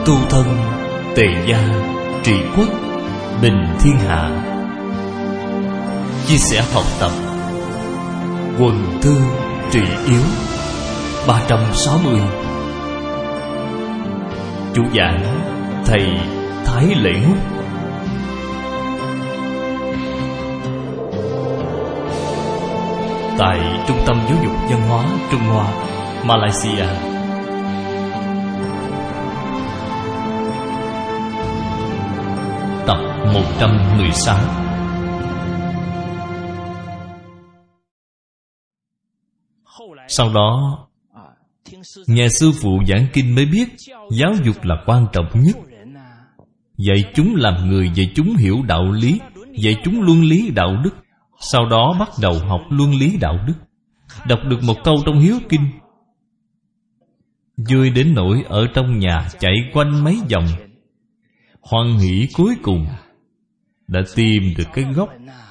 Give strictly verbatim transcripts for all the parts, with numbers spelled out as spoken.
tu thân, tề gia, trị quốc, bình thiên hạ. Chia sẻ học tập, quần thư trị yếu. Ba trăm sáu mươi. Chủ giảng thầy Thái Lễ Húc. Tại Trung tâm Giáo dục Văn hóa Trung Hoa, Malaysia. Tập một trăm mười sáu. Sau đó nghe sư phụ giảng kinh mới biết giáo dục là quan trọng nhất. Dạy chúng làm người, dạy chúng hiểu đạo lý, dạy chúng luân lý đạo đức. Sau đó bắt đầu học luân lý đạo đức. Đọc được một câu trong Hiếu Kinh, vui đến nỗi ở trong nhà chạy quanh mấy vòng, hoan hỷ cuối cùng đã tìm được cái gốc.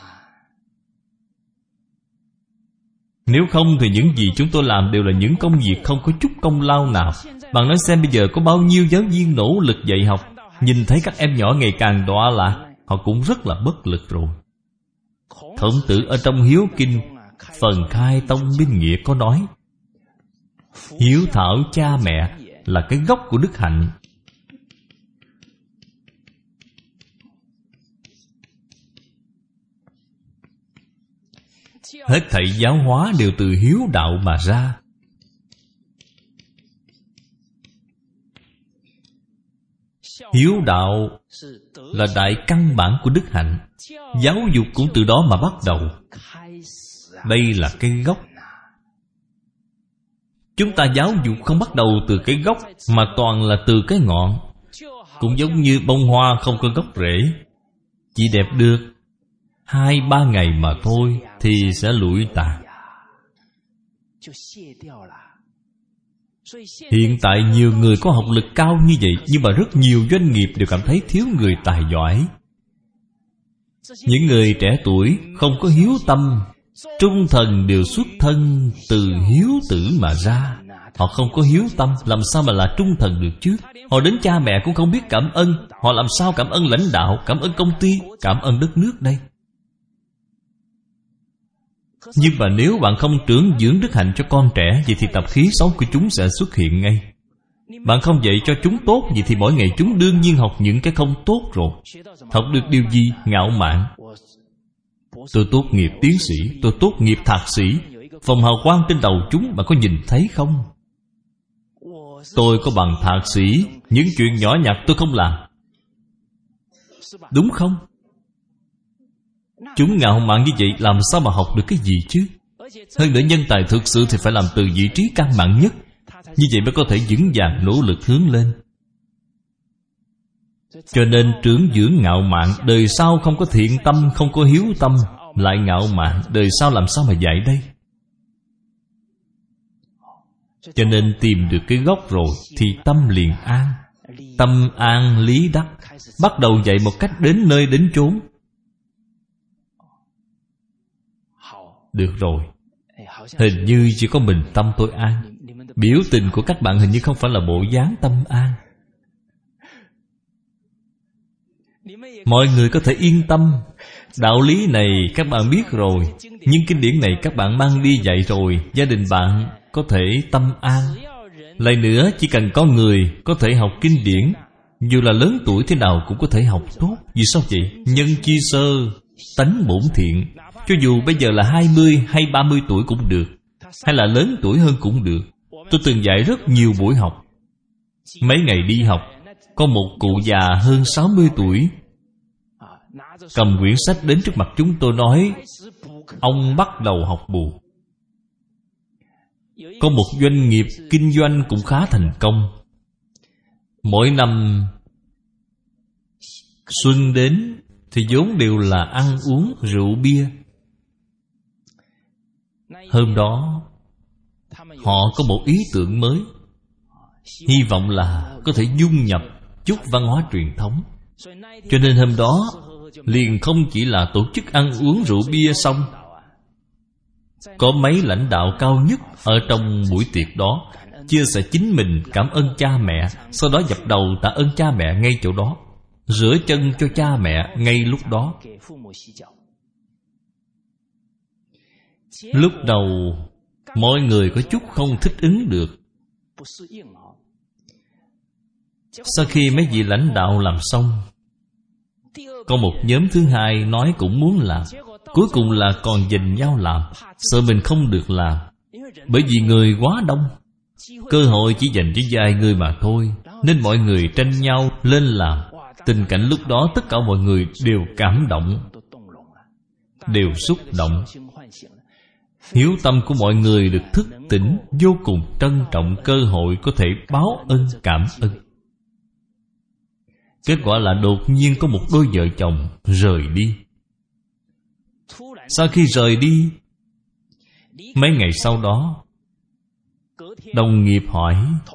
Nếu không thì những gì chúng tôi làm đều là những công việc không có chút công lao nào. Bạn nói xem bây giờ có bao nhiêu giáo viên nỗ lực dạy học, nhìn thấy các em nhỏ ngày càng đọa lạc, họ cũng rất là bất lực rồi. Khổng Tử ở trong Hiếu Kinh phần khai tông minh nghĩa có nói, hiếu thảo cha mẹ là cái gốc của đức hạnh. Hết thảy giáo hóa đều từ hiếu đạo mà ra. Hiếu đạo là đại căn bản của đức hạnh. Giáo dục cũng từ đó mà bắt đầu. Đây là cái gốc. Chúng ta giáo dục không bắt đầu từ cái gốc, mà toàn là từ cái ngọn. Cũng giống như bông hoa không có gốc rễ, chỉ đẹp được hai ba ngày mà thôi thì sẽ lụi tàn. Hiện tại nhiều người có học lực cao như vậy, nhưng mà rất nhiều doanh nghiệp đều cảm thấy thiếu người tài giỏi. Những người trẻ tuổi không có hiếu tâm, trung thần đều xuất thân từ hiếu tử mà ra. Họ không có hiếu tâm, làm sao mà là trung thần được chứ? Họ đến cha mẹ cũng không biết cảm ơn. Họ làm sao cảm ơn lãnh đạo, cảm ơn công ty, cảm ơn đất nước đây? Nhưng mà nếu bạn không trưởng dưỡng đức hạnh cho con trẻ, vậy thì tập khí xấu của chúng sẽ xuất hiện ngay. Bạn không dạy cho chúng tốt, vậy thì mỗi ngày chúng đương nhiên học những cái không tốt rồi. Học được điều gì? Ngạo mạn. Tôi tốt nghiệp tiến sĩ, tôi tốt nghiệp thạc sĩ, vòng hào quang trên đầu chúng bạn có nhìn thấy không? Tôi có bằng thạc sĩ, những chuyện nhỏ nhặt tôi không làm. Đúng không? Chúng ngạo mạn như vậy làm sao mà học được cái gì chứ? Hơn nữa nhân tài thực sự thì phải làm từ vị trí căn bản nhất. Như vậy mới có thể vững vàng nỗ lực hướng lên. Cho nên trưởng dưỡng ngạo mạn, đời sau không có thiện tâm, không có hiếu tâm, lại ngạo mạn, đời sau làm sao mà dạy đây? Cho nên tìm được cái gốc rồi thì tâm liền an. Tâm an lý đắc. Bắt đầu dạy một cách đến nơi đến chốn. Được rồi, hình như chỉ có mình tâm tôi an. Biểu tình của các bạn hình như không phải là bộ dáng tâm an. Mọi người có thể yên tâm. Đạo lý này các bạn biết rồi, nhưng kinh điển này các bạn mang đi dạy rồi, gia đình bạn có thể tâm an. Lại nữa, chỉ cần có người có thể học kinh điển, dù là lớn tuổi thế nào cũng có thể học tốt. Vì sao vậy? Nhân chi sơ, tánh bổn thiện. Cho dù bây giờ là hai mươi hay ba mươi tuổi cũng được, hay là lớn tuổi hơn cũng được. Tôi từng dạy rất nhiều buổi học. Mấy ngày đi học, có một cụ già hơn sáu mươi tuổi cầm quyển sách đến trước mặt chúng tôi nói, ông bắt đầu học bù. Có một doanh nghiệp kinh doanh cũng khá thành công. Mỗi năm xuân đến thì vốn đều là ăn uống rượu bia. Hôm đó họ có một ý tưởng mới, hy vọng là có thể dung nhập chút văn hóa truyền thống. Cho nên hôm đó liền không chỉ là tổ chức ăn uống rượu bia xong, có mấy lãnh đạo cao nhất ở trong buổi tiệc đó chia sẻ chính mình cảm ơn cha mẹ, sau đó dập đầu tạ ơn cha mẹ ngay chỗ đó, rửa chân cho cha mẹ ngay lúc đó. Lúc đầu mọi người có chút không thích ứng được. Sau khi mấy vị lãnh đạo làm xong, có một nhóm thứ hai nói cũng muốn làm. Cuối cùng là còn giành nhau làm, sợ mình không được làm. Bởi vì người quá đông, cơ hội chỉ dành cho vài người mà thôi, nên mọi người tranh nhau lên làm. Tình cảnh lúc đó tất cả mọi người đều cảm động, đều xúc động. Hiếu tâm của mọi người được thức tỉnh, vô cùng trân trọng cơ hội có thể báo ân cảm ơn. Kết quả là đột nhiên có một đôi vợ chồng rời đi. Sau khi rời đi, mấy ngày sau đó, đồng nghiệp hỏi.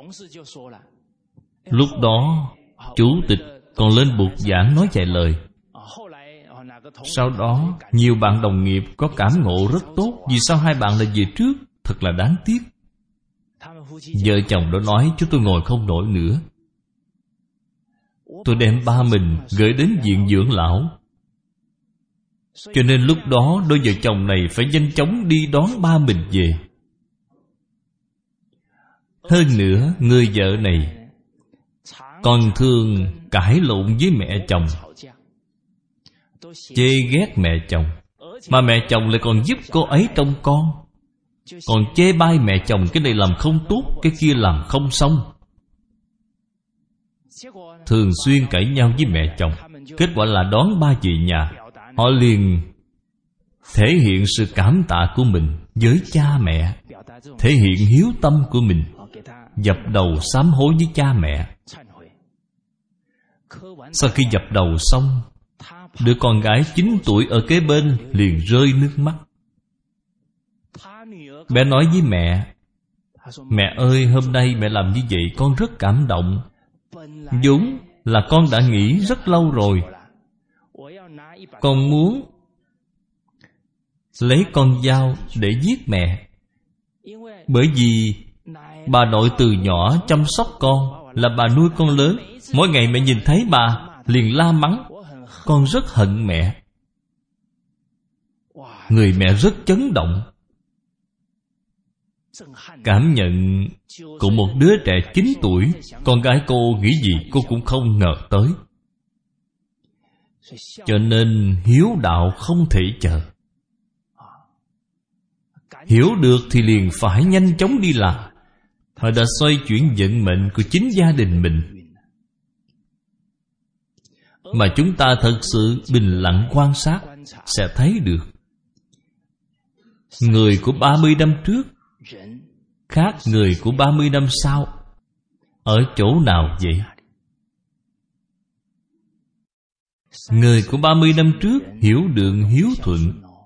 Lúc đó chủ tịch còn lên bục giảng nói vài lời. Sau đó nhiều bạn đồng nghiệp có cảm ngộ rất tốt. Vì sao hai bạn lại về trước? Thật là đáng tiếc. Vợ chồng đó nói chúng tôi ngồi không nổi nữa. Tôi đem ba mình gửi đến viện dưỡng lão. Cho nên lúc đó đôi vợ chồng này phải nhanh chóng đi đón ba mình về. Hơn nữa người vợ này còn thường cãi lộn với mẹ chồng, chê ghét mẹ chồng. Mà mẹ chồng lại còn giúp cô ấy trông con, còn chê bai mẹ chồng cái này làm không tốt, cái kia làm không xong. Thường xuyên cãi nhau với mẹ chồng. Kết quả là đón ba về nhà, họ liền thể hiện sự cảm tạ của mình với cha mẹ, thể hiện hiếu tâm của mình, dập đầu sám hối với cha mẹ. Sau khi dập đầu xong, đứa con gái chín tuổi ở kế bên liền rơi nước mắt. Bé nói với mẹ: Mẹ ơi, hôm nay mẹ làm như vậy con rất cảm động. Vốn là con đã nghĩ rất lâu rồi, con muốn lấy con dao để giết mẹ. Bởi vì bà nội từ nhỏ chăm sóc con, là bà nuôi con lớn. Mỗi ngày mẹ nhìn thấy bà liền la mắng. Con rất hận mẹ. Người mẹ rất chấn động. Cảm nhận của một đứa trẻ chín tuổi, con gái cô nghĩ gì cô cũng không ngờ tới. Cho nên hiếu đạo không thể chờ. Hiểu được thì liền phải nhanh chóng đi làm. Họ đã xoay chuyển vận mệnh của chính gia đình mình. Mà chúng ta thật sự bình lặng quan sát sẽ thấy được. Người của ba mươi năm trước khác người của ba mươi năm sau ở chỗ nào vậy? Người của ba mươi năm trước hiểu đường hiếu thuận.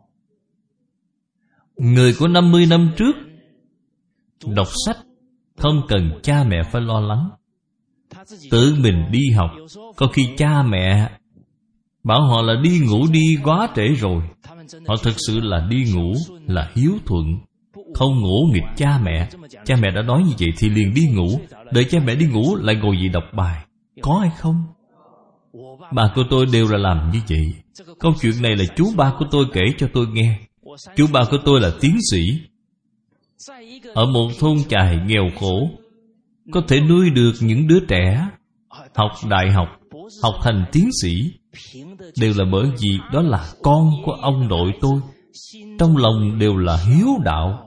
Người của năm mươi năm trước đọc sách, không cần cha mẹ phải lo lắng, tự mình đi học. Có khi cha mẹ bảo họ là đi ngủ đi quá trễ rồi, họ thực sự là đi ngủ, là hiếu thuận, không ngủ nghịch cha mẹ. Cha mẹ đã nói như vậy thì liền đi ngủ, đợi cha mẹ đi ngủ lại ngồi dậy đọc bài. Có hay không? Bà của tôi đều là làm như vậy. Câu chuyện này là chú ba của tôi kể cho tôi nghe. Chú ba của tôi là tiến sĩ. Ở một thôn chài nghèo khổ, có thể nuôi được những đứa trẻ học đại học, học thành tiến sĩ, đều là bởi vì đó là con của ông nội tôi. Trong lòng đều là hiếu đạo.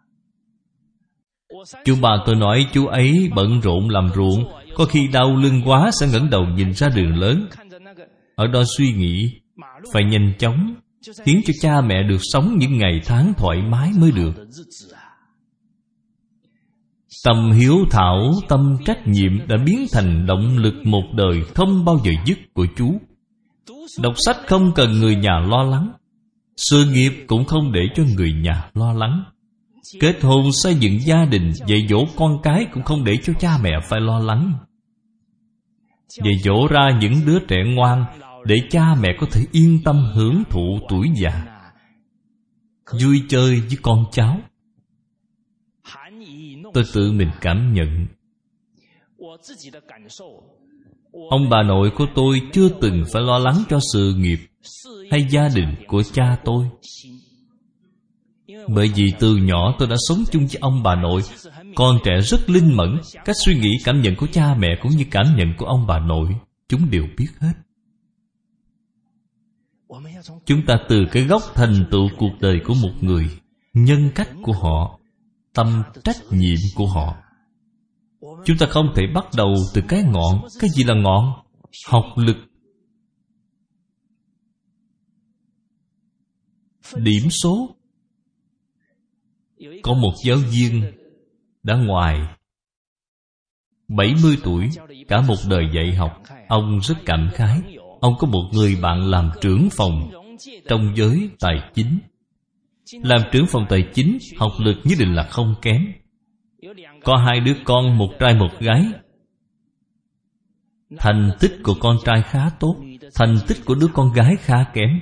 Chú ba tôi nói chú ấy bận rộn làm ruộng, có khi đau lưng quá sẽ ngẩng đầu nhìn ra đường lớn. Ở đó suy nghĩ phải nhanh chóng khiến cho cha mẹ được sống những ngày tháng thoải mái mới được. Tâm hiếu thảo, tâm trách nhiệm đã biến thành động lực một đời không bao giờ dứt của chú. Đọc sách không cần người nhà lo lắng, sự nghiệp cũng không để cho người nhà lo lắng. Kết hôn xây dựng gia đình, dạy dỗ con cái cũng không để cho cha mẹ phải lo lắng. Dạy dỗ ra những đứa trẻ ngoan để cha mẹ có thể yên tâm hưởng thụ tuổi già, vui chơi với con cháu. tôi tự mình cảm nhận. Ông bà nội của tôi chưa từng phải lo lắng cho sự nghiệp hay gia đình của cha tôi. Bởi vì từ nhỏ tôi đã sống chung với ông bà nội. Con trẻ rất linh mẫn. Các suy nghĩ cảm nhận của cha mẹ cũng như cảm nhận của ông bà nội, chúng đều biết hết. Chúng ta từ cái gốc thành tựu cuộc đời của một người, nhân cách của họ, tâm trách nhiệm của họ. Chúng ta không thể bắt đầu từ cái ngọn. Cái gì là ngọn? Học lực. Điểm số. Có một giáo viên đã ngoài bảy mươi tuổi, cả một đời dạy học. Ông rất cảm khái. Ông có một người bạn làm trưởng phòng trong giới tài chính. Làm trưởng phòng tài chính, học lực nhất định là không kém. Có hai đứa con, một trai một gái. Thành tích của con trai khá tốt, thành tích của đứa con gái khá kém.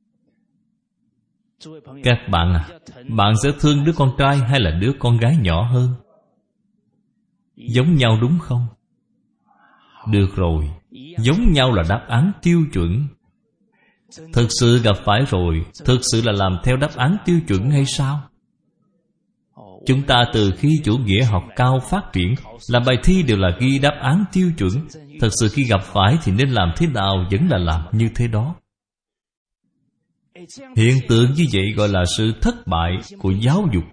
Các bạn à, bạn sẽ thương đứa con trai hay là đứa con gái nhỏ hơn? Giống nhau đúng không? Được rồi, giống nhau là đáp án tiêu chuẩn. Thực sự gặp phải rồi, thực sự là làm theo đáp án tiêu chuẩn hay sao? Chúng ta từ khi chủ nghĩa học cao phát triển, làm bài thi đều là ghi đáp án tiêu chuẩn. Thật sự khi gặp phải thì nên làm thế nào vẫn là làm như thế đó. Hiện tượng như vậy gọi là sự thất bại của giáo dục.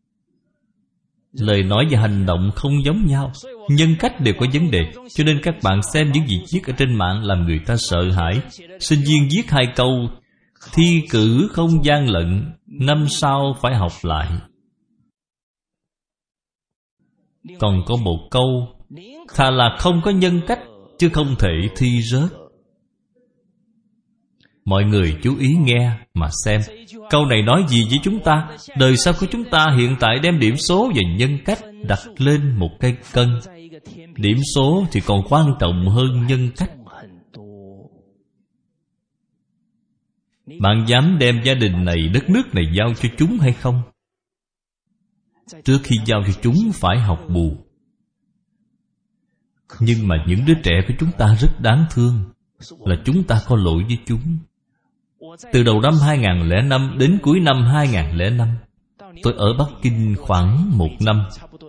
Lời nói và hành động không giống nhau, nhân cách đều có vấn đề. Cho nên các bạn xem những gì viết ở trên mạng làm người ta sợ hãi. Sinh viên viết hai câu: thi cử không gian lận, năm sau phải học lại. Còn có một câu: thà là không có nhân cách, chứ không thể thi rớt. Mọi người chú ý nghe mà xem. Câu này nói gì với chúng ta? Đời sau của chúng ta hiện tại đem điểm số và nhân cách đặt lên một cây cân. Điểm số thì còn quan trọng hơn nhân cách. Bạn dám đem gia đình này, đất nước này giao cho chúng hay không? Trước khi giao cho chúng phải học bù. Nhưng mà những đứa trẻ của chúng ta rất đáng thương, là chúng ta có lỗi với chúng. Từ đầu năm hai không không năm đến cuối năm hai không không năm, tôi ở Bắc Kinh khoảng một năm.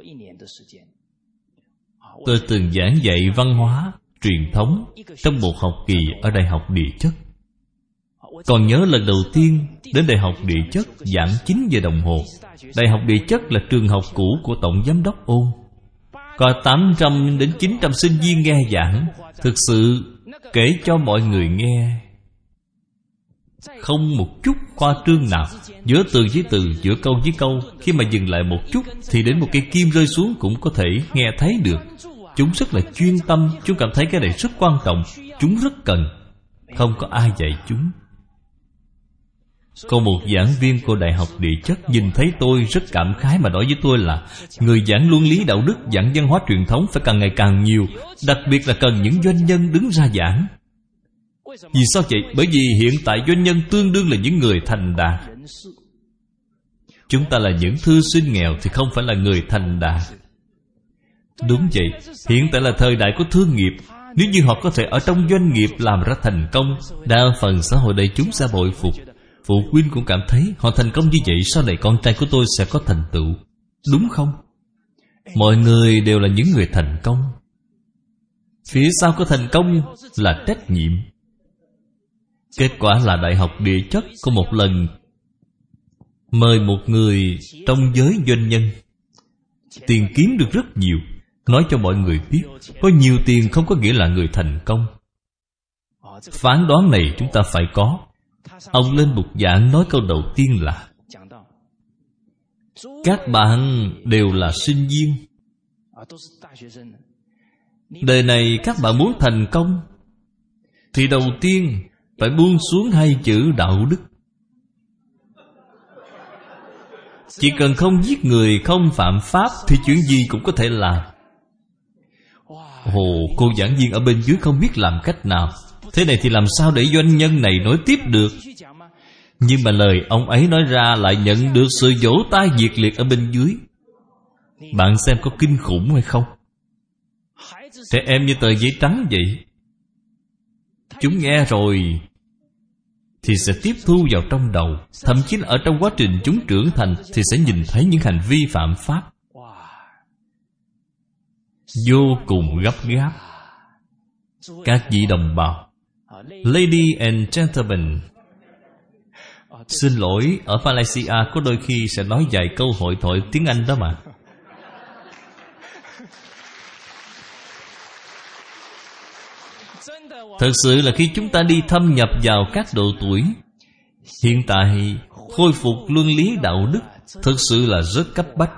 Tôi từng giảng dạy văn hóa, truyền thống trong một học kỳ ở Đại học Địa chất. Còn nhớ lần đầu tiên đến Đại học Địa chất giảng chín giờ đồng hồ. Đại học Địa chất là trường học cũ của Tổng Giám đốc Ôn. Có tám trăm đến chín trăm sinh viên nghe giảng. Thực sự kể cho mọi người nghe, không một chút khoa trương nào. Giữa từ với từ, giữa câu với câu, khi mà dừng lại một chút thì đến một cây kim rơi xuống cũng có thể nghe thấy được. Chúng rất là chuyên tâm. Chúng cảm thấy cái này rất quan trọng. Chúng rất cần. Không có ai dạy chúng. Có một giảng viên của Đại học Địa chất nhìn thấy tôi rất cảm khái mà nói với tôi là: người giảng luân lý đạo đức, giảng văn hóa truyền thống phải càng ngày càng nhiều. Đặc biệt là cần những doanh nhân đứng ra giảng. Vì sao vậy? Bởi vì hiện tại doanh nhân tương đương là những người thành đạt. Chúng ta là những thư sinh nghèo thì không phải là người thành đạt. Đúng vậy, hiện tại là thời đại của thương nghiệp. Nếu như họ có thể ở trong doanh nghiệp làm ra thành công, đa phần xã hội đại chúng sẽ bội phục. Phụ huynh cũng cảm thấy họ thành công như vậy, sau này con trai của tôi sẽ có thành tựu. Đúng không? Mọi người đều là những người thành công. Phía sau của thành công là trách nhiệm. Kết quả là Đại học Địa chất có một lần mời một người trong giới doanh nhân. Tiền kiếm được rất nhiều. Nói cho mọi người biết, có nhiều tiền không có nghĩa là người thành công. Phán đoán này chúng ta phải có. Ông lên bục giảng nói câu đầu tiên là: các bạn đều là sinh viên. Đời này các bạn muốn thành công thì đầu tiên phải buông xuống hai chữ đạo đức. Chỉ cần không giết người, không phạm pháp thì chuyện gì cũng có thể làm. Ồ, cô giảng viên ở bên dưới không biết làm cách nào. Thế này thì làm sao để doanh nhân này nói tiếp được? Nhưng mà lời ông ấy nói ra lại nhận được sự vỗ tay nhiệt liệt ở bên dưới. Bạn xem có kinh khủng hay không? Trẻ em như tờ giấy trắng vậy. Chúng nghe rồi thì sẽ tiếp thu vào trong đầu. Thậm chí là ở trong quá trình chúng trưởng thành thì sẽ nhìn thấy những hành vi phạm pháp vô cùng gấp gáp. Các vị đồng bào, Lady and gentlemen, xin lỗi, ở Malaysia có đôi khi sẽ nói vài câu hội thoại tiếng Anh đó mà. Thật sự là khi chúng ta đi thâm nhập vào các độ tuổi, hiện tại khôi phục luân lý đạo đức thật sự là rất cấp bách.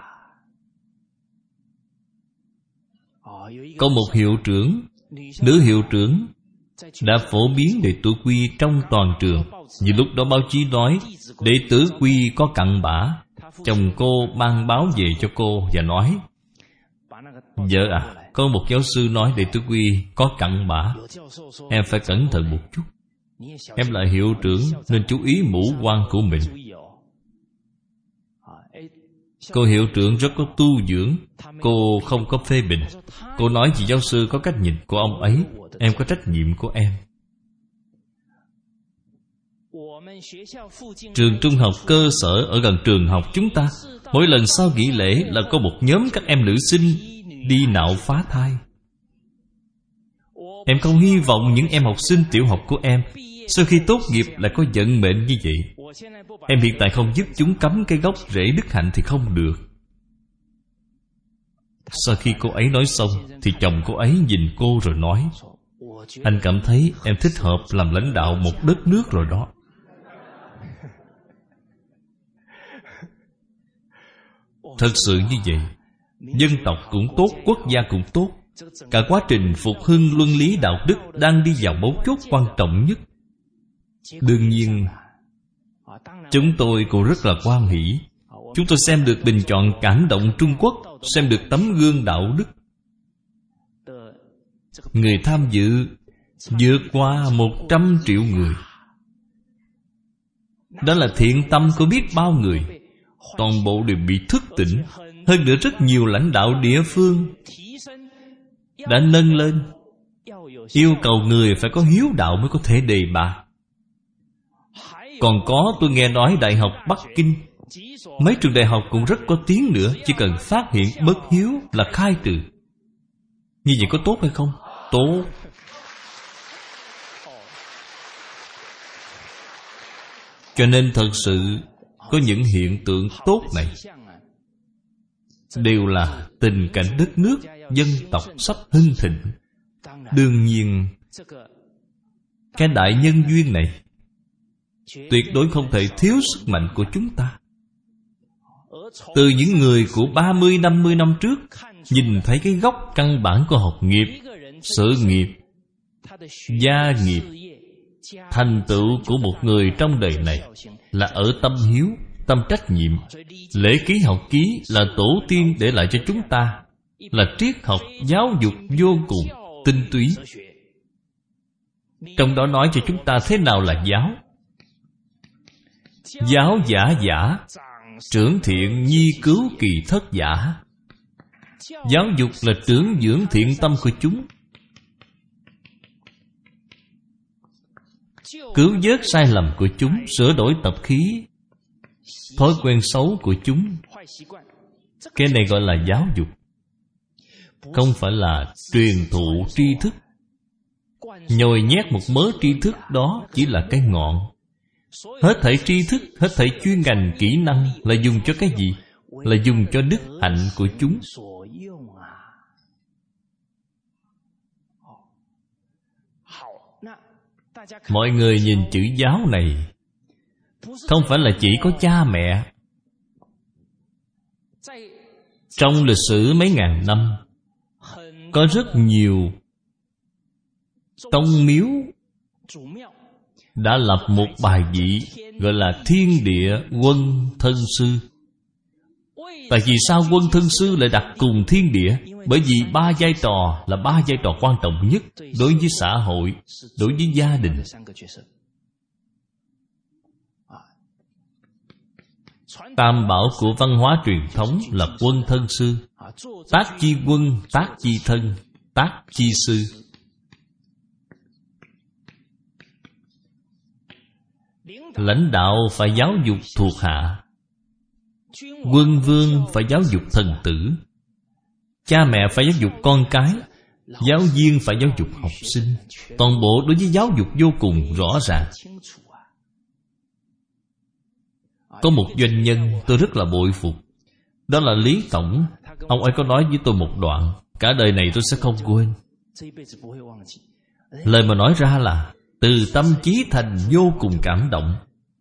Có một hiệu trưởng, nữ hiệu trưởng đã phổ biến đệ tử Quy trong toàn trường. Vì lúc đó báo chí nói đệ tử Quy có cặn bã. Chồng cô mang báo về cho cô và nói: vợ à, có một giáo sư nói đệ tử Quy có cặn bã, em phải cẩn thận một chút. Em là hiệu trưởng nên chú ý mũ quan của mình. Cô hiệu trưởng rất có tu dưỡng. Cô không có phê bình. Cô nói vì giáo sư có cách nhìn của ông ấy, em có trách nhiệm của em. Trường trung học cơ sở ở gần trường học chúng ta, mỗi lần sau nghỉ lễ là có một nhóm các em nữ sinh đi nạo phá thai. Em không hy vọng những em học sinh tiểu học của em sau khi tốt nghiệp lại có vận mệnh như vậy. Em hiện tại không giúp chúng cắm cái gốc rễ đức hạnh thì không được. Sau khi cô ấy nói xong thì chồng cô ấy nhìn cô rồi nói: anh cảm thấy em thích hợp làm lãnh đạo một đất nước rồi đó. Thật sự như vậy, dân tộc cũng tốt, quốc gia cũng tốt. Cả quá trình phục hưng luân lý đạo đức đang đi vào mấu chốt quan trọng nhất. Đương nhiên, chúng tôi cũng rất là hoan hỷ. Chúng tôi xem được bình chọn cảm động Trung Quốc, xem được tấm gương đạo đức. Người tham dự vượt qua một trăm triệu người. Đó là thiện tâm của biết bao người. Toàn bộ đều bị thức tỉnh. Hơn nữa rất nhiều lãnh đạo địa phương đã nâng lên, yêu cầu người phải có hiếu đạo mới có thể đề bạt. Còn có, tôi nghe nói Đại học Bắc Kinh, mấy trường đại học cũng rất có tiếng nữa. Chỉ cần phát hiện bất hiếu là khai trừ. Như vậy có tốt hay không? Tốt. Cho nên thật sự có những hiện tượng tốt này đều là tình cảnh đất nước, dân tộc sắp hưng thịnh. Đương nhiên, cái đại nhân duyên này tuyệt đối không thể thiếu sức mạnh của chúng ta. Từ những người của ba mươi, năm mươi năm trước, nhìn thấy cái gốc căn bản của học nghiệp, sự nghiệp, gia nghiệp. Thành tựu của một người trong đời này là ở tâm hiếu, tâm trách nhiệm. Lễ ký học ký là tổ tiên để lại cho chúng ta, là triết học giáo dục vô cùng tinh túy. Trong đó nói cho chúng ta thế nào là giáo. Giáo giả giả, trưởng thiện nhi cứu kỳ thất giả. Giáo dục là trưởng dưỡng thiện tâm của chúng, cứu vớt sai lầm của chúng, sửa đổi tập khí, thói quen xấu của chúng. Cái này gọi là giáo dục, không phải là truyền thụ tri thức. Nhồi nhét một mớ tri thức đó chỉ là cái ngọn. Hết thảy tri thức, hết thảy chuyên ngành kỹ năng là dùng cho cái gì? Là dùng cho đức hạnh của chúng. Mọi người nhìn chữ giáo này, không phải là chỉ có cha mẹ. Trong lịch sử mấy ngàn năm, có rất nhiều tông miếu đã lập một bài vị gọi là Thiên Địa Quân Thân Sư. Tại vì sao Quân Thân Sư lại đặt cùng thiên địa? Bởi vì ba vai trò là ba vai trò quan trọng nhất đối với xã hội, đối với gia đình. Tam bảo của văn hóa truyền thống là quân thân sư. Tác chi quân, tác chi thân, tác chi sư. Lãnh đạo phải giáo dục thuộc hạ, quân vương phải giáo dục thần tử, cha mẹ phải giáo dục con cái, giáo viên phải giáo dục học sinh. Toàn bộ đối với giáo dục vô cùng rõ ràng. Có một doanh nhân tôi rất là bội phục, đó là Lý Tổng. Ông ấy có nói với tôi một đoạn, cả đời này tôi sẽ không quên. Lời mà nói ra là từ tâm chí thành, vô cùng cảm động.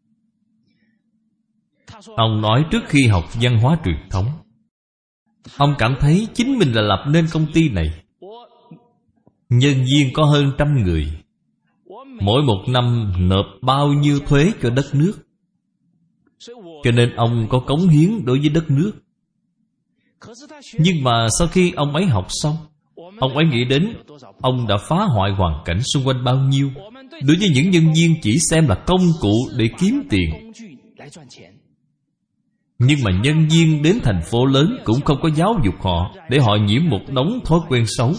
Ông nói trước khi học văn hóa truyền thống, ông cảm thấy chính mình là lập nên công ty này. Nhân viên có hơn trăm người, mỗi một năm nộp bao nhiêu thuế cho đất nước, cho nên ông có cống hiến đối với đất nước. Nhưng mà sau khi ông ấy học xong, ông ấy nghĩ đến ông đã phá hoại hoàn cảnh xung quanh bao nhiêu. Đối với những nhân viên chỉ xem là công cụ để kiếm tiền. Nhưng mà nhân viên đến thành phố lớn cũng không có giáo dục họ, để họ nhiễm một đống thói quen xấu.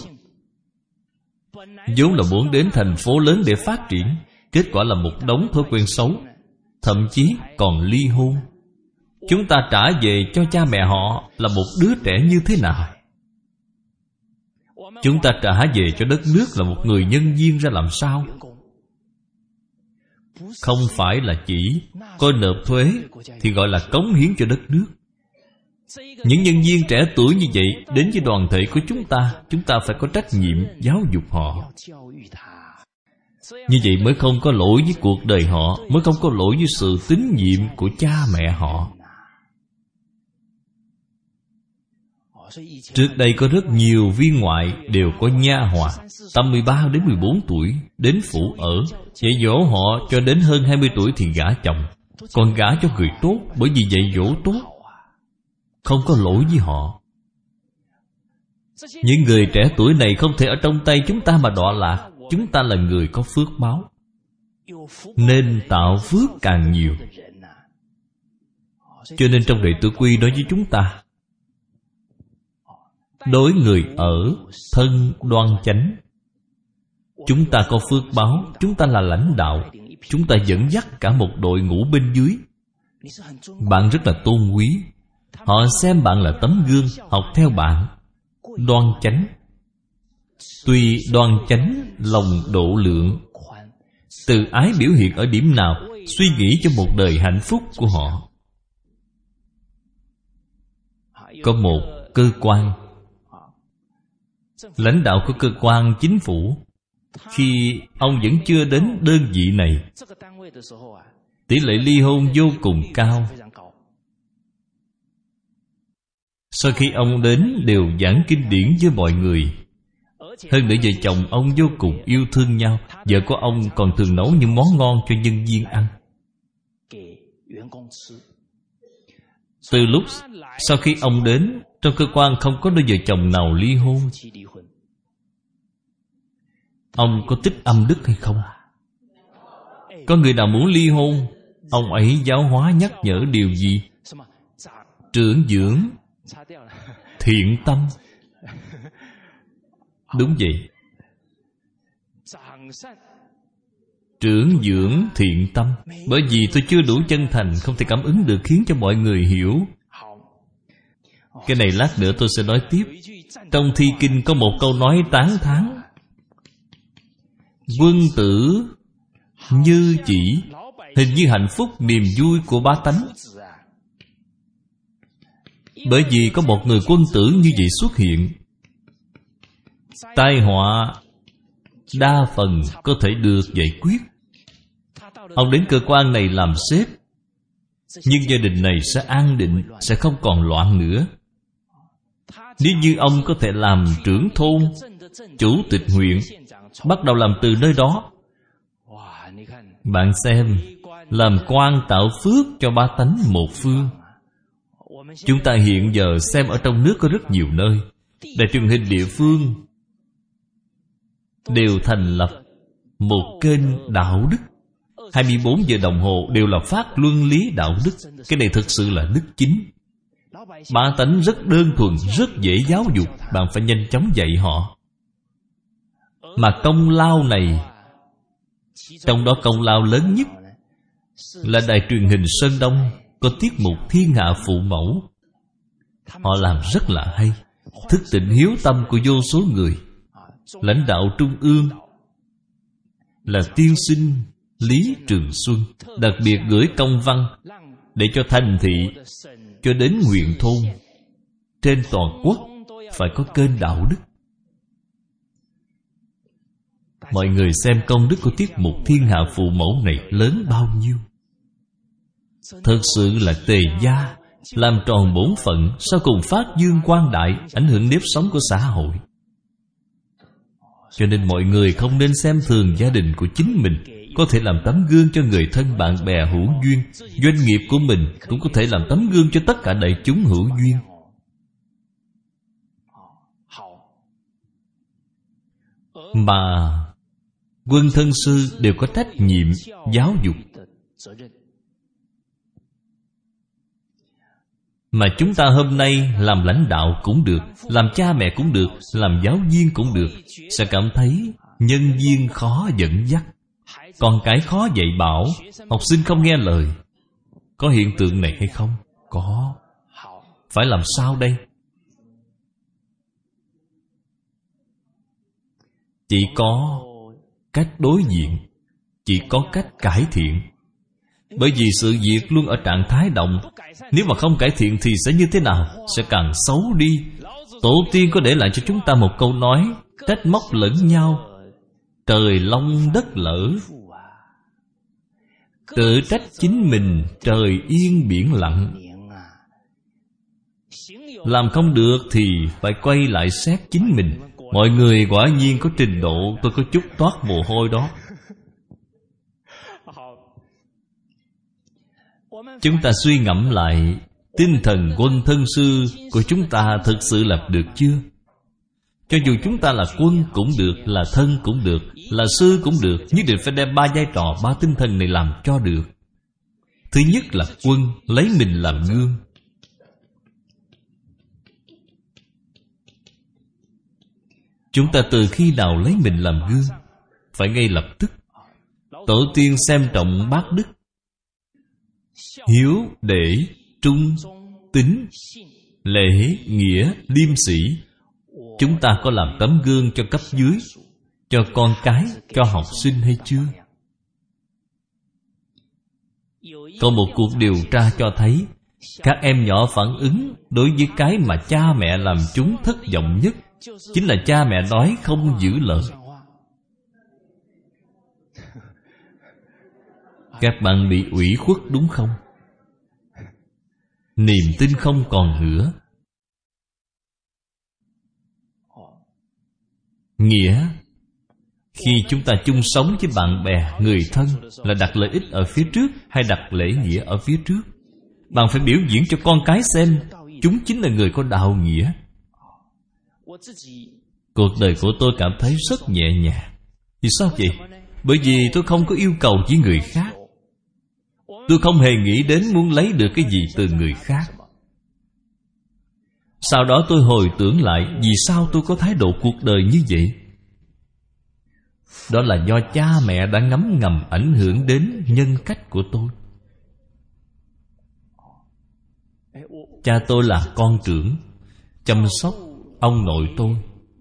vốn là muốn đến thành phố lớn để phát triển, kết quả là một đống thói quen xấu, thậm chí còn ly hôn. Chúng ta trả về cho cha mẹ họ là một đứa trẻ như thế nào? Chúng ta trả về cho đất nước là một người nhân viên ra làm sao? Không phải là chỉ coi nộp thuế thì gọi là cống hiến cho đất nước. Những nhân viên trẻ tuổi như vậy đến với đoàn thể của chúng ta, chúng ta phải có trách nhiệm giáo dục họ. Như vậy mới không có lỗi với cuộc đời họ, mới không có lỗi với sự tín nhiệm của cha mẹ họ. Trước đây có rất nhiều viên ngoại đều có nha hoàn, tầm mười ba đến mười bốn tuổi đến phủ ở, dạy dỗ họ cho đến hơn hai mươi tuổi thì gả chồng. Còn gả cho người tốt, bởi vì dạy dỗ tốt, không có lỗi với họ. Những người trẻ tuổi này không thể ở trong tay chúng ta mà đọa lạc. Chúng ta là người có phước báo, nên tạo phước càng nhiều. Cho nên trong Đệ Tử Quy nói với chúng ta, đối người ở thân đoan chánh. Chúng ta có phước báo, chúng ta là lãnh đạo, chúng ta dẫn dắt cả một đội ngũ bên dưới. Bạn rất là tôn quý, họ xem bạn là tấm gương, học theo bạn. Đoan chánh. Tuy đoan chánh, lòng độ lượng. Từ ái biểu hiện ở điểm nào, suy nghĩ cho một đời hạnh phúc của họ. Có một cơ quan, lãnh đạo của cơ quan chính phủ, khi ông vẫn chưa đến đơn vị này, tỷ lệ ly hôn vô cùng cao. Sau khi ông đến đều giảng kinh điển với mọi người. Hơn nữa vợ chồng ông vô cùng yêu thương nhau. Vợ của ông còn thường nấu những món ngon cho nhân viên ăn. Từ lúc sau khi ông đến, trong cơ quan không có đôi vợ chồng nào ly hôn. Ông có tích âm đức hay không? Có người nào muốn ly hôn, ông ấy giáo hóa nhắc nhở điều gì? Trưởng dưỡng thiện tâm. Đúng vậy. Trưởng dưỡng thiện tâm. Bởi vì tôi chưa đủ chân thành, không thể cảm ứng được, khiến cho mọi người hiểu. Cái này lát nữa tôi sẽ nói tiếp. Trong thi kinh có một câu nói tán thán: quân tử như chỉ, hình như hạnh phúc niềm vui của bá tánh. Bởi vì có một người quân tử như vậy xuất hiện, tai họa đa phần có thể được giải quyết. Ông đến cơ quan này làm sếp, nhưng gia đình này sẽ an định, sẽ không còn loạn nữa. Nếu như ông có thể làm trưởng thôn, chủ tịch huyện, bắt đầu làm từ nơi đó, bạn xem, làm quan tạo phước cho bá tánh một phương. Chúng ta hiện giờ xem ở trong nước có rất nhiều nơi, đài truyền hình địa phương đều thành lập một kênh đạo đức. hai mươi bốn giờ đồng hồ đều là phát luân lý đạo đức. Cái này thực sự là đức chính. Bá tánh rất đơn thuần, rất dễ giáo dục. Bạn phải nhanh chóng dạy họ. Mà công lao này, trong đó công lao lớn nhất là đài truyền hình Sơn Đông có tiết mục Thiên Hạ Phụ Mẫu. Họ làm rất là hay, thức tỉnh hiếu tâm của vô số người. Lãnh đạo trung ương là tiên sinh Lý Trường Xuân đặc biệt gửi công văn để cho thành thị cho đến huyện thôn trên toàn quốc phải có kênh đạo đức. Mọi người xem công đức của tiết mục Thiên Hạ Phụ Mẫu này lớn bao nhiêu. Thật sự là tề gia, làm tròn bổn phận, sau cùng phát dương quang đại, ảnh hưởng nếp sống của xã hội. Cho nên mọi người không nên xem thường gia đình của chính mình. Có thể làm tấm gương cho người thân bạn bè hữu duyên. Doanh nghiệp của mình cũng có thể làm tấm gương cho tất cả đại chúng hữu duyên. Mà quân thân sư đều có trách nhiệm giáo dục. Mà chúng ta hôm nay làm lãnh đạo cũng được, làm cha mẹ cũng được, làm giáo viên cũng được, sẽ cảm thấy nhân viên khó dẫn dắt, con cái khó dạy bảo, học sinh không nghe lời. Có hiện tượng này hay không? Có. Phải làm sao đây? Chỉ có cách đối diện, chỉ có cách cải thiện. Bởi vì sự việc luôn ở trạng thái động. Nếu mà không cải thiện thì sẽ như thế nào? Sẽ càng xấu đi. Tổ tiên có để lại cho chúng ta một câu nói: trách móc lẫn nhau, trời long đất lỡ. Tự trách chính mình, trời yên biển lặng. Làm không được thì phải quay lại xét chính mình. Mọi người quả nhiên có trình độ, tôi có chút toát mồ hôi đó. Chúng ta suy ngẫm lại, tinh thần quân thân sư của chúng ta thực sự lập được chưa? Cho dù chúng ta là quân cũng được, là thân cũng được, là sư cũng được, nhất định phải đem ba vai trò, ba tinh thần này làm cho được. Thứ nhất là quân, lấy mình làm gương. Chúng ta từ khi nào lấy mình làm gương? Phải ngay lập tức. Tổ tiên xem trọng bác đức: hiếu, đệ, trung, tín, lễ, nghĩa, liêm sĩ. Chúng ta có làm tấm gương cho cấp dưới, cho con cái, cho học sinh hay chưa? Có một cuộc điều tra cho thấy các em nhỏ phản ứng đối với cái mà cha mẹ làm chúng thất vọng nhất chính là cha mẹ nói không giữ lời. Các bạn bị ủy khuất đúng không? Niềm tin không còn nữa. Nghĩa, khi chúng ta chung sống với bạn bè, người thân, là đặt lợi ích ở phía trước hay đặt lễ nghĩa ở phía trước? Bạn phải biểu diễn cho con cái xem chúng chính là người có đạo nghĩa. Cuộc đời của tôi cảm thấy rất nhẹ nhàng. Vì sao vậy? Bởi vì tôi không có yêu cầu với người khác. Tôi không hề nghĩ đến muốn lấy được cái gì từ người khác. Sau đó tôi hồi tưởng lại vì sao tôi có thái độ cuộc đời như vậy. Đó là do cha mẹ đã ngấm ngầm ảnh hưởng đến nhân cách của tôi. Cha tôi là con trưởng, chăm sóc ông nội tôi.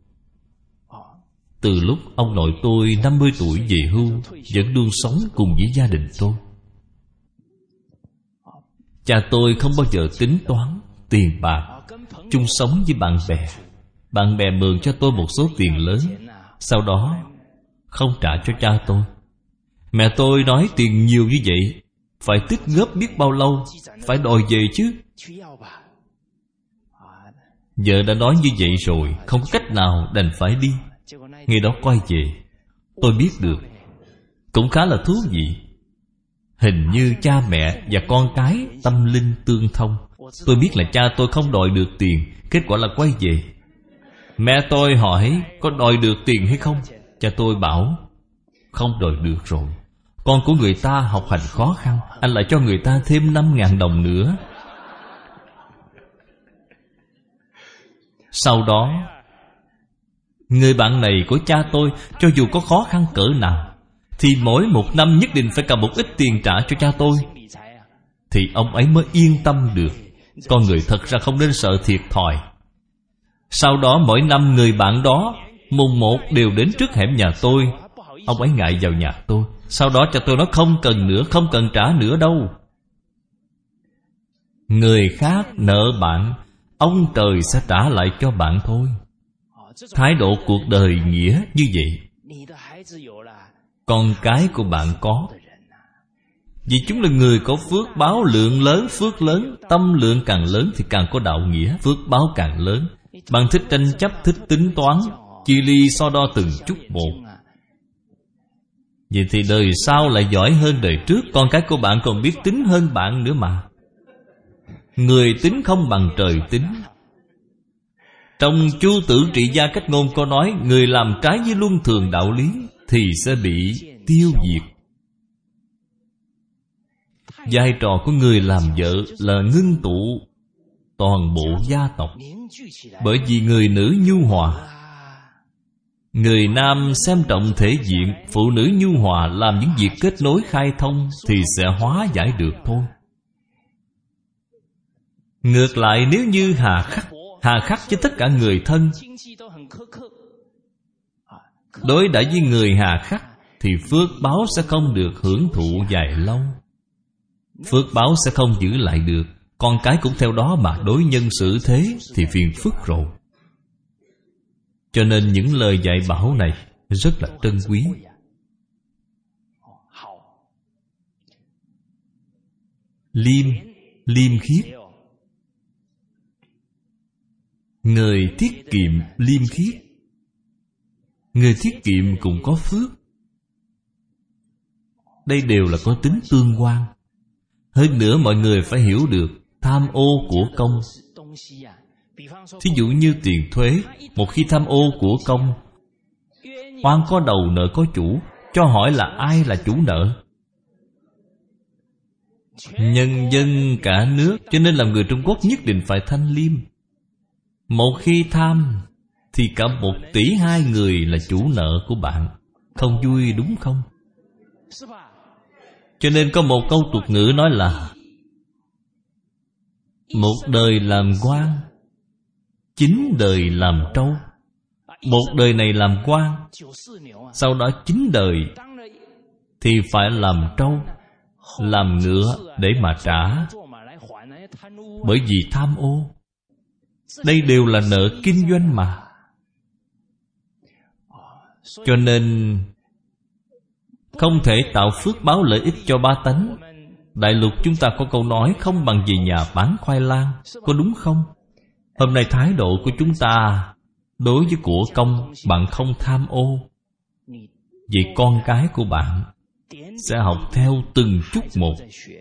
Từ lúc ông nội tôi năm mươi tuổi về hưu, vẫn luôn sống cùng với gia đình tôi. Cha tôi không bao giờ tính toán tiền bạc, chung sống với bạn bè. Bạn bè mượn cho tôi một số tiền lớn, sau đó không trả cho cha tôi. Mẹ tôi nói tiền nhiều như vậy, phải tích góp biết bao lâu, phải đòi về chứ. Vợ đã nói như vậy rồi, không có cách nào, đành phải đi. Ngày đó quay về, tôi biết được, cũng khá là thú vị. Hình như cha mẹ và con cái tâm linh tương thông. Tôi biết là cha tôi không đòi được tiền, kết quả là quay về. Mẹ tôi hỏi có đòi được tiền hay không. Cha tôi bảo không đòi được rồi. Con của người ta học hành khó khăn, anh lại cho người ta thêm năm ngàn đồng nữa. Sau đó, người bạn này của cha tôi, cho dù có khó khăn cỡ nào, thì mỗi một năm nhất định phải cầm một ít tiền trả cho cha tôi, thì ông ấy mới yên tâm được. Con người thật ra không nên sợ thiệt thòi. Sau đó mỗi năm người bạn đó mùng một đều đến trước hẻm nhà tôi. Ông ấy ngại vào nhà tôi. Sau đó cha tôi nói không cần nữa, không cần trả nữa đâu. Người khác nợ bạn, ông trời sẽ trả lại cho bạn thôi. Thái độ cuộc đời nghĩa như vậy. Con cái của bạn có, vì chúng là người có phước báo lượng lớn, phước lớn. Tâm lượng càng lớn thì càng có đạo nghĩa, phước báo càng lớn. Bạn thích tranh chấp, thích tính toán, chia ly so đo từng chút một, vậy thì đời sau lại giỏi hơn đời trước. Con cái của bạn còn biết tính hơn bạn nữa mà. Người tính không bằng trời tính. Trong Chu Tử Trị Gia Cách Ngôn có nói, người làm trái với luân thường đạo lý thì sẽ bị tiêu diệt. Vai trò của người làm vợ là ngưng tụ toàn bộ gia tộc. Bởi vì người nữ nhu hòa, người nam xem trọng thể diện, phụ nữ nhu hòa làm những việc kết nối khai thông thì sẽ hóa giải được thôi. Ngược lại, nếu như hà khắc, hà khắc với tất cả người thân, đối đãi với người hà khắc, thì phước báo sẽ không được hưởng thụ dài lâu. Phước báo sẽ không giữ lại được. Con cái cũng theo đó mà đối nhân xử thế thì phiền phức rồi. Cho nên những lời dạy bảo này rất là trân quý. Liêm, liêm khiết. Người tiết kiệm liêm khiết. Người tiết kiệm cũng có phước. Đây đều là có tính tương quan. Hơn nữa mọi người phải hiểu được tham ô của công. Thí dụ như tiền thuế, một khi tham ô của công, oan có đầu nợ có chủ, cho hỏi là ai là chủ nợ? Nhân dân cả nước. Cho nên làm người Trung Quốc nhất định phải thanh liêm. Một khi tham thì cả một tỷ hai người là chủ nợ của bạn. Không vui đúng không? Cho nên có một câu tục ngữ nói là một đời làm quan, chín đời làm trâu. Một đời này làm quan, sau đó chín đời thì phải làm trâu, làm ngựa để mà trả. Bởi vì tham ô. Đây đều là nợ kinh doanh mà. Cho nên không thể tạo phước báo lợi ích cho ba tánh. Đại lục chúng ta có câu nói không bằng về nhà bán khoai lang. Có đúng không? Hôm nay thái độ của chúng ta đối với của công, bạn không tham ô, vậy con cái của bạn sẽ học theo từng chút một.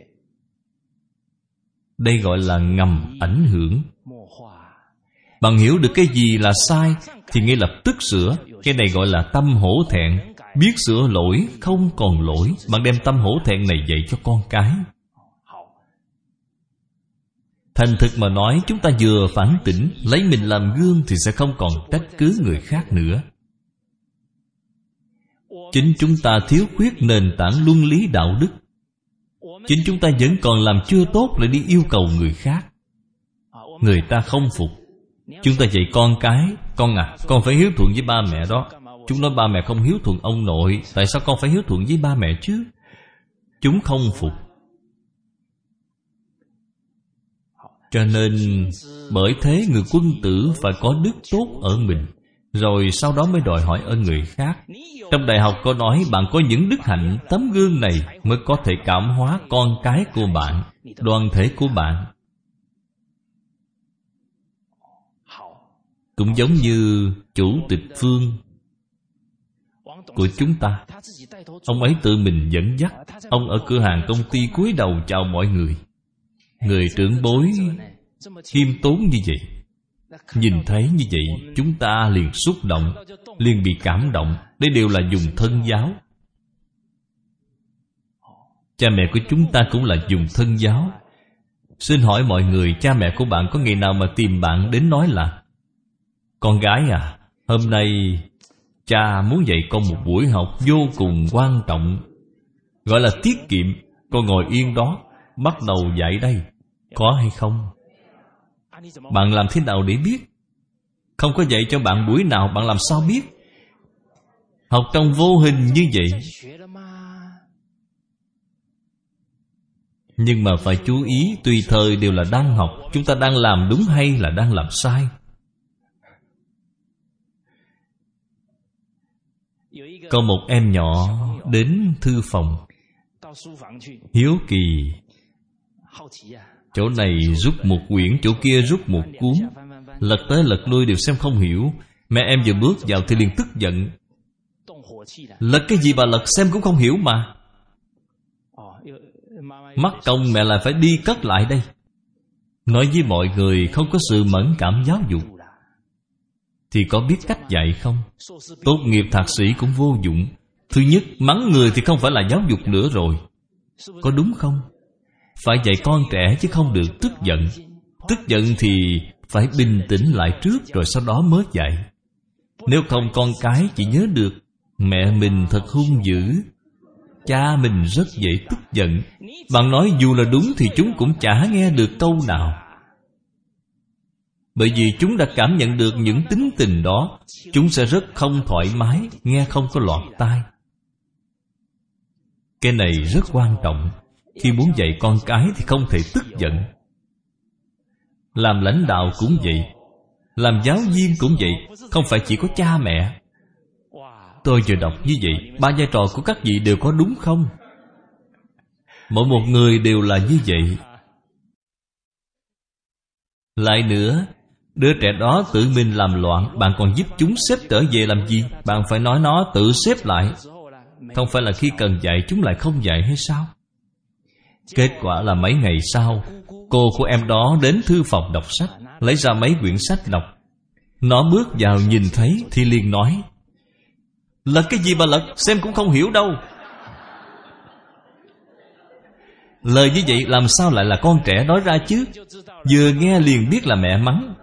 Đây gọi là ngầm ảnh hưởng. Bạn hiểu được cái gì là sai thì ngay lập tức sửa. Cái này gọi là tâm hổ thẹn. Biết sửa lỗi, không còn lỗi. Bạn đem tâm hổ thẹn này dạy cho con cái. Thành thực mà nói, chúng ta vừa phản tỉnh, lấy mình làm gương thì sẽ không còn trách cứ người khác nữa. Chính chúng ta thiếu khuyết nền tảng luân lý đạo đức. Chính chúng ta vẫn còn làm chưa tốt lại đi yêu cầu người khác. Người ta không phục. Chúng ta dạy con cái, con à, con phải hiếu thuận với ba mẹ đó. Chúng nói ba mẹ không hiếu thuận ông nội, tại sao con phải hiếu thuận với ba mẹ chứ? Chúng không phục. Cho nên bởi thế người quân tử phải có đức tốt ở mình, rồi sau đó mới đòi hỏi ơn người khác. Trong đại học có nói bạn có những đức hạnh, tấm gương này mới có thể cảm hóa con cái của bạn, đoàn thể của bạn. Cũng giống như chủ tịch Phương của chúng ta, ông ấy tự mình dẫn dắt. Ông ở cửa hàng công ty cúi đầu chào mọi người. Người trưởng bối khiêm tốn như vậy, nhìn thấy như vậy, chúng ta liền xúc động, liền bị cảm động. Đây đều là dùng thân giáo. Cha mẹ của chúng ta cũng là dùng thân giáo. Xin hỏi mọi người, cha mẹ của bạn có ngày nào mà tìm bạn đến nói là: con gái à, hôm nay cha muốn dạy con một buổi học vô cùng quan trọng, gọi là tiết kiệm, con ngồi yên đó, bắt đầu dạy đây. Có hay không? Bạn làm thế nào để biết? Không có dạy cho bạn buổi nào, bạn làm sao biết? Học trong vô hình như vậy. Nhưng mà phải chú ý, tùy thời đều là đang học. Chúng ta đang làm đúng hay là đang làm sai? Có một em nhỏ đến thư phòng, hiếu kỳ, chỗ này rút một quyển, chỗ kia rút một cuốn, lật tới lật lui đều xem không hiểu. Mẹ em vừa bước vào thì liền tức giận: lật cái gì bà lật, xem cũng không hiểu mà. Mất công mẹ lại phải đi cất lại đây. Nói với mọi người không có sự mẫn cảm giáo dục thì có biết cách dạy không? Tốt nghiệp thạc sĩ cũng vô dụng. Thứ nhất, mắng người thì không phải là giáo dục nữa rồi. Có đúng không? Phải dạy con trẻ chứ không được tức giận. Tức giận thì phải bình tĩnh lại trước, rồi sau đó mới dạy. Nếu không, con cái chỉ nhớ được mẹ mình thật hung dữ, cha mình rất dễ tức giận. Bạn nói dù là đúng thì chúng cũng chả nghe được câu nào. Bởi vì chúng đã cảm nhận được những tính tình đó, chúng sẽ rất không thoải mái, nghe không có lọt tai. Cái này rất quan trọng. Khi muốn dạy con cái thì không thể tức giận. Làm lãnh đạo cũng vậy, làm giáo viên cũng vậy, không phải chỉ có cha mẹ. Tôi vừa đọc như vậy, ba vai trò của các vị đều có đúng không? Mỗi một người đều là như vậy. Lại nữa, đứa trẻ đó tự mình làm loạn, bạn còn giúp chúng xếp trở về làm gì? Bạn phải nói nó tự xếp lại. Không phải là khi cần dạy chúng lại không dạy hay sao? Kết quả là mấy ngày sau, cô của em đó đến thư phòng đọc sách, lấy ra mấy quyển sách đọc. Nó bước vào nhìn thấy thì liền nói: lật cái gì mà lật, xem cũng không hiểu đâu. Lời như vậy làm sao lại là con trẻ nói ra chứ? Vừa nghe liền biết là mẹ mắng.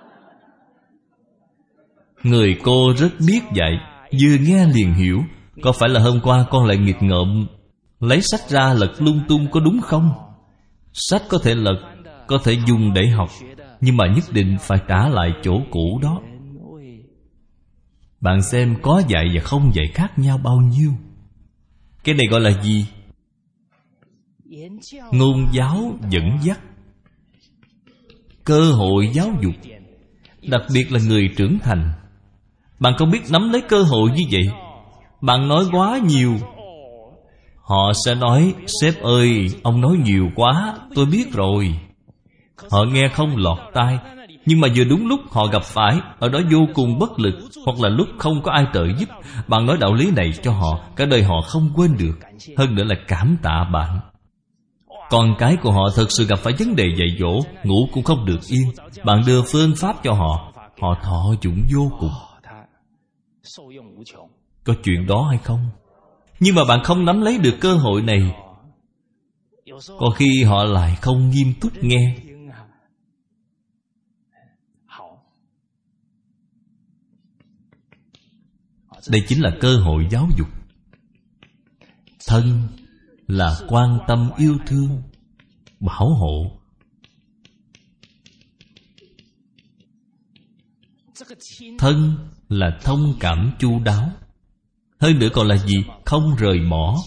Người cô rất biết dạy, vừa nghe liền hiểu. Có phải là hôm qua con lại nghịch ngợm lấy sách ra lật lung tung, có đúng không? Sách có thể lật, có thể dùng để học, nhưng mà nhất định phải trả lại chỗ cũ đó. Bạn xem có dạy và không dạy khác nhau bao nhiêu. Cái này gọi là gì? Ngôn giáo dẫn dắt. Cơ hội giáo dục, đặc biệt là người trưởng thành. Bạn không biết nắm lấy cơ hội như vậy, bạn nói quá nhiều, họ sẽ nói: sếp ơi, ông nói nhiều quá, tôi biết rồi. Họ nghe không lọt tai, nhưng mà vừa đúng lúc họ gặp phải, ở đó vô cùng bất lực, hoặc là lúc không có ai trợ giúp. Bạn nói đạo lý này cho họ, cả đời họ không quên được. Hơn nữa là cảm tạ bạn. Con cái của họ thật sự gặp phải vấn đề dạy dỗ, ngủ cũng không được yên. Bạn đưa phương pháp cho họ, họ thọ dụng vô cùng. Có chuyện đó hay không? Nhưng mà bạn không nắm lấy được cơ hội này, có khi họ lại không nghiêm túc nghe. Đây chính là cơ hội giáo dục. Thân là quan tâm yêu thương, bảo hộ. Thân là thông cảm chu đáo. Hơn nữa còn là gì? Không rời bỏ.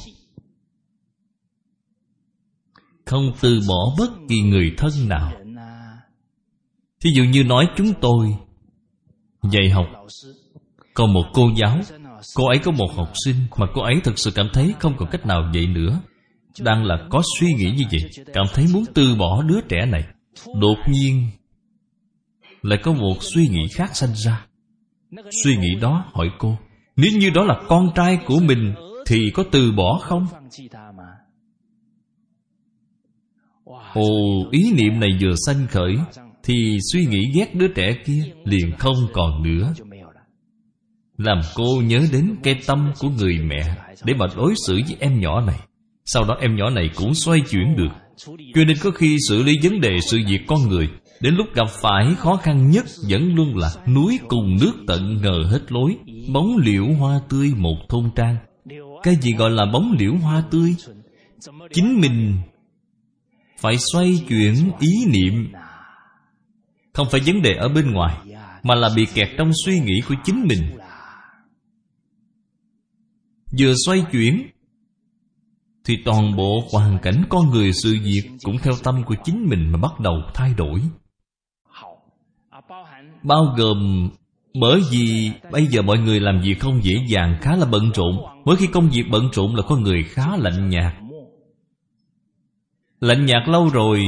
Không từ bỏ bất kỳ người thân nào. Thí dụ như nói chúng tôi dạy học, còn một cô giáo, cô ấy có một học sinh mà cô ấy thật sự cảm thấy không còn cách nào dạy nữa, đang là có suy nghĩ như vậy, cảm thấy muốn từ bỏ đứa trẻ này. Đột nhiên lại có một suy nghĩ khác sanh ra. Suy nghĩ đó hỏi cô: nếu như đó là con trai của mình thì có từ bỏ không? Ồ, ý niệm này vừa sanh khởi thì suy nghĩ ghét đứa trẻ kia liền không còn nữa. Làm cô nhớ đến cái tâm của người mẹ để mà đối xử với em nhỏ này. Sau đó em nhỏ này cũng xoay chuyển được. Cho nên có khi xử lý vấn đề sự việc con người, đến lúc gặp phải khó khăn nhất vẫn luôn là núi cùng nước tận ngờ hết lối, bóng liễu hoa tươi một thôn trang. Cái gì gọi là bóng liễu hoa tươi? Chính mình phải xoay chuyển ý niệm. Không phải vấn đề ở bên ngoài, mà là bị kẹt trong suy nghĩ của chính mình. Vừa xoay chuyển thì toàn bộ hoàn cảnh con người sự việc cũng theo tâm của chính mình mà bắt đầu thay đổi. Bao gồm bởi vì bây giờ mọi người làm việc không dễ dàng, khá là bận rộn. Mỗi khi công việc bận rộn là con người khá lạnh nhạt. Lạnh nhạt lâu rồi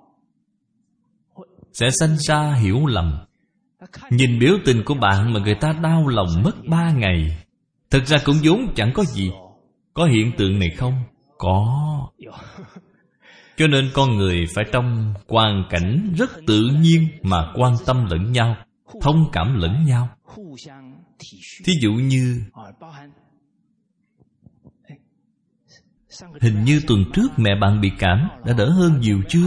sẽ sanh ra hiểu lầm. Nhìn biểu tình của bạn mà người ta đau lòng mất ba ngày. Thực ra cũng vốn chẳng có gì. Có hiện tượng này không? Có. Cho nên con người phải trong hoàn cảnh rất tự nhiên mà quan tâm lẫn nhau, thông cảm lẫn nhau. Thí dụ như hình như tuần trước mẹ bạn bị cảm, đã đỡ hơn nhiều chưa?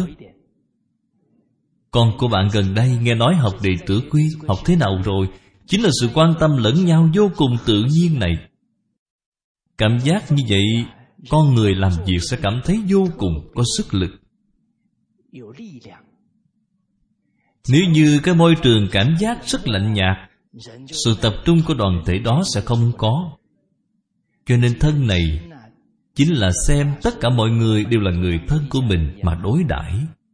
Con của bạn gần đây nghe nói học đệ tử quy, học thế nào rồi? Chính là sự quan tâm lẫn nhau vô cùng tự nhiên này. Cảm giác như vậy, con người làm việc sẽ cảm thấy vô cùng có sức lực. Nếu như cái môi trường cảm giác rất lạnh nhạt, sự tập trung của đoàn thể đó sẽ không có. Cho nên thân này chính là xem tất cả mọi người đều là người thân của mình mà đối đãi.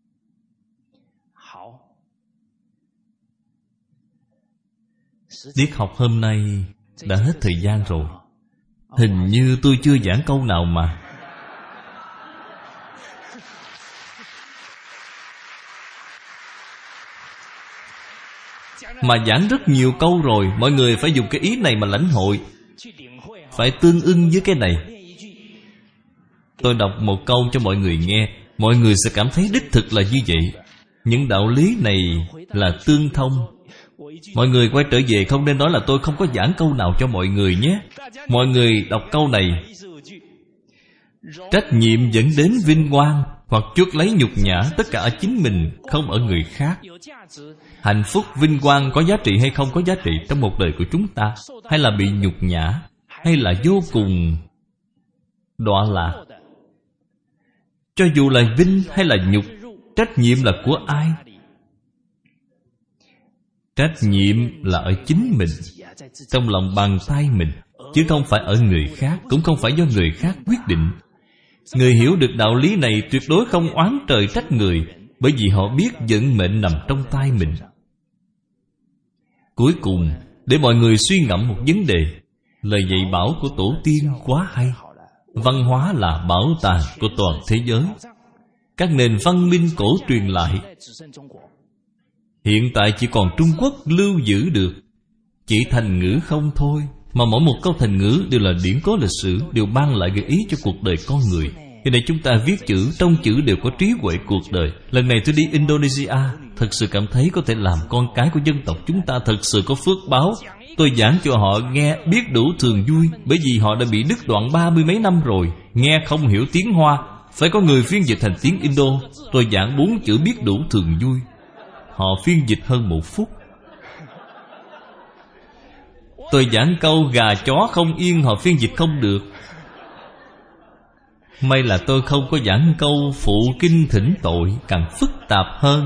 Tiết học hôm nay đã hết thời gian rồi. Hình như tôi chưa giảng câu nào mà. Mà giảng rất nhiều câu rồi. Mọi người phải dùng cái ý này mà lãnh hội, phải tương ưng với cái này. Tôi đọc một câu cho mọi người nghe, mọi người sẽ cảm thấy đích thực là như vậy. Những đạo lý này là tương thông. Mọi người quay trở về không nên nói là tôi không có giảng câu nào cho mọi người nhé. Mọi người đọc câu này: trách nhiệm dẫn đến vinh quang, hoặc chuốc lấy nhục nhã, tất cả ở chính mình, không ở người khác. Hạnh phúc, vinh quang có giá trị hay không có giá trị trong một đời của chúng ta, hay là bị nhục nhã, hay là vô cùng đọa lạc. Cho dù là vinh hay là nhục, trách nhiệm là của ai? Trách nhiệm là ở chính mình, trong lòng bàn tay mình, chứ không phải ở người khác, cũng không phải do người khác quyết định. Người hiểu được đạo lý này tuyệt đối không oán trời trách người, bởi vì họ biết vận mệnh nằm trong tay mình. Cuối cùng, để mọi người suy ngẫm một vấn đề. Lời dạy bảo của tổ tiên quá hay. Văn hóa là bảo tàng của toàn thế giới. Các nền văn minh cổ truyền lại, hiện tại chỉ còn Trung Quốc lưu giữ được. Chỉ thành ngữ không thôi, mà mỗi một câu thành ngữ đều là điển cố lịch sử, đều ban lại gợi ý cho cuộc đời con người. Hiện nay chúng ta viết chữ, trong chữ đều có trí huệ cuộc đời. Lần này tôi đi Indonesia, thật sự cảm thấy có thể làm con cái của dân tộc chúng ta thật sự có phước báo. Tôi giảng cho họ nghe biết đủ thường vui, bởi vì họ đã bị đứt đoạn ba mươi mấy năm rồi, nghe không hiểu tiếng Hoa, phải có người phiên dịch thành tiếng Indo. Tôi giảng bốn chữ biết đủ thường vui, họ phiên dịch hơn một phút. Tôi giảng câu gà chó không yên, họ phiên dịch không được. May là tôi không có giảng câu phụ kinh thỉnh tội, càng phức tạp hơn.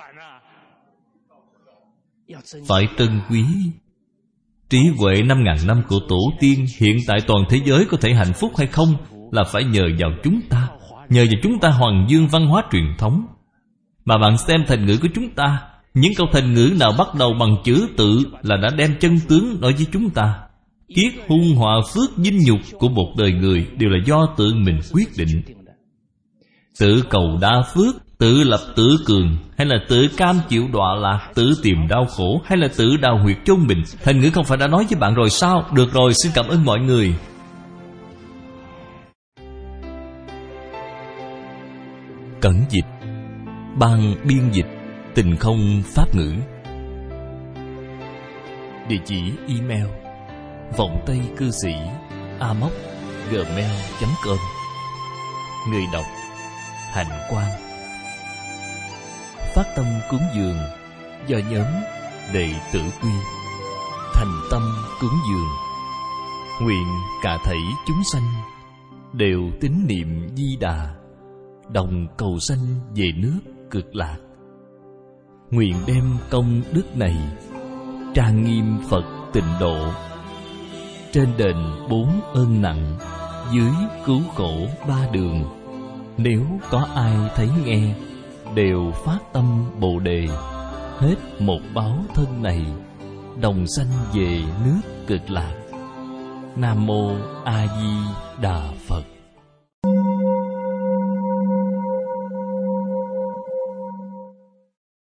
Phải trân quý trí huệ năm ngàn năm của tổ tiên. Hiện tại toàn thế giới có thể hạnh phúc hay không là phải nhờ vào chúng ta, nhờ vào chúng ta hoàng dương văn hóa truyền thống. Mà bạn xem thành ngữ của chúng ta, những câu thành ngữ nào bắt đầu bằng chữ tự là đã đem chân tướng nói với chúng ta. Kiết hung họa phước vinh nhục của một đời người đều là do tự mình quyết định. Tự cầu đa phước, tự lập tự cường, hay là tự cam chịu đọa lạc, tự tìm đau khổ, hay là tự đào huyệt chôn mình. Thành ngữ không phải đã nói với bạn rồi sao? Được rồi, xin cảm ơn mọi người. Cẩn dịch, ban biên dịch Tình Không Pháp Ngữ. Địa chỉ email vọng tây cư sĩ a m o c gmail chấm com. người đọc Hạnh Quang. Phát tâm cúng dường do nhóm Đệ tử Quy. Thành tâm cúng dường, nguyện cả thảy chúng sanh đều tín niệm Di Đà, đồng cầu sanh về nước Cực Lạc. Nguyện đem công đức này trang nghiêm Phật Tịnh Độ, trên đền bốn ơn nặng, dưới cứu khổ ba đường. Nếu có ai thấy nghe, đều phát tâm Bồ Đề, hết một báo thân này, đồng sanh về nước Cực Lạc. Nam Mô A Di Đà Phật.